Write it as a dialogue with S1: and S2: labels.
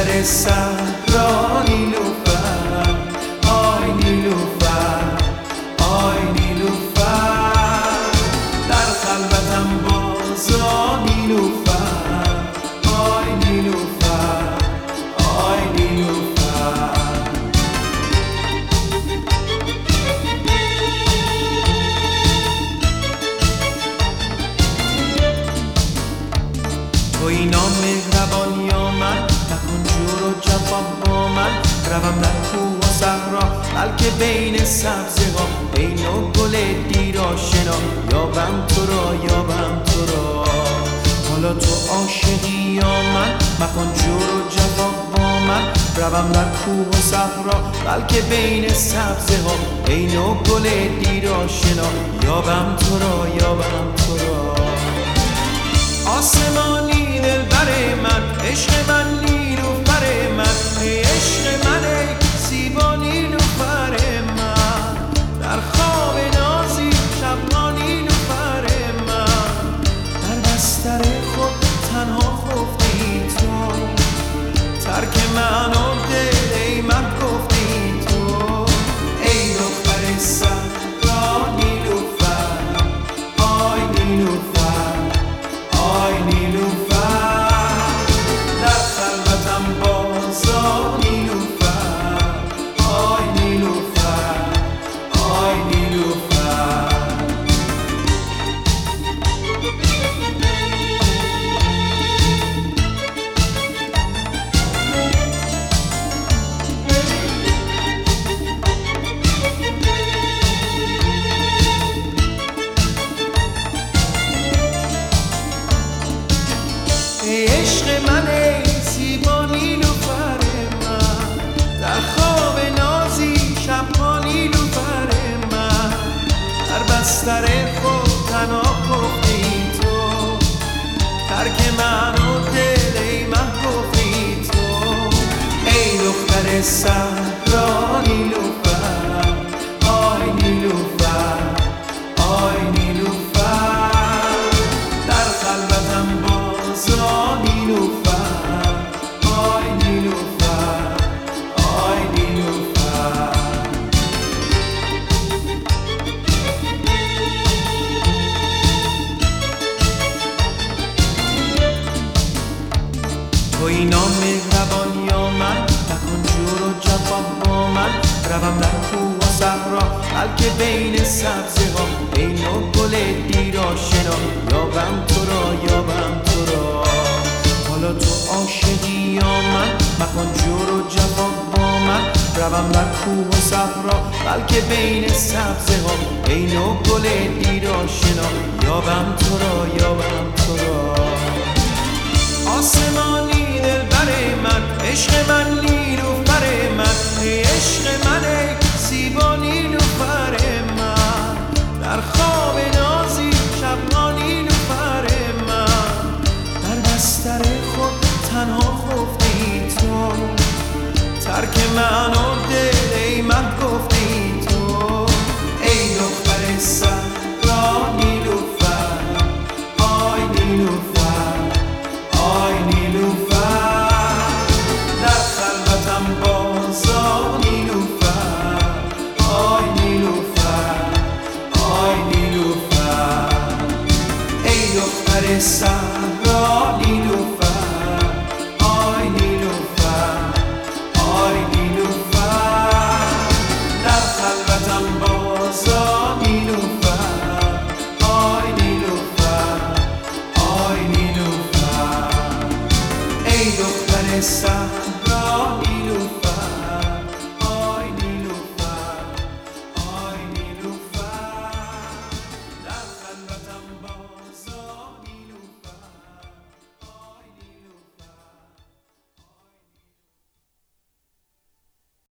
S1: دختر صحرا نیلوفر، آی نیلوفر، آی نیلوفر، در خلوتم بازا نیلوفر، آی نیلوفر، آی نیلوفر. توی نامهربان یا من، نکن جور و جفا با من، روم در کوه و صحرا بلکه بین سبزه ها، بین و گل دیر آشنا، یابم تو را، یابم تو را. حالا تو عاشقی یا من، مکن جور و جفا با من، روم در کوه و صحرا بلکه بین سبزه ها، بین و گل دیر آشنا، یابم تو را، یابم تو را. آسمانی دلبر من، عشق من نیلوفر من، ای عشق من، ای زیبا نیلوفر من، در خواب نازی شبها نیلوفر من، در بستر خود تنها خفتی تو، ترک من و دل ای من گفتی تو. ای دختر صحرا نیلوفر، آی نیلوفر، آی نیلوفر، در خلوتم بازا نیلوفر، آی نیلوفر، آی نیلوفر. ای عشق من، ای زیبا نیلوفر من، در خواب نازی شبها نیلوفر من، در بستر خود تنها خفتی تو، ترک من و دل ای من گفتی تو. ای دختر صحرا نیلوفر، آی نیلوفر، آی نیلوفر، در خلوتم بازا نیلوفر، آی نیلوفر، آی نیلوفر. توی نامهربان یا من، نکن جور و جفا با من، روم در کوه و صحرا بلکه بین سبزه ها، بین و گل دیر آشنا، یابم تو را، یابم تو را. حالا تو عاشقی یا من، مکن جور و جفا با من، روم در کوه و صحرا بلکه بین سبزه ها، بین و گل دیر آشنا، یابم تو را، یابم تو را. آسمانی دلبر من، عشق من نیلوفر من، ای عشق من، ای زیبا نیلوفر من، در خواب نازی شبها نیلوفر من، در بستر خود تنها خفتی تو، ترک من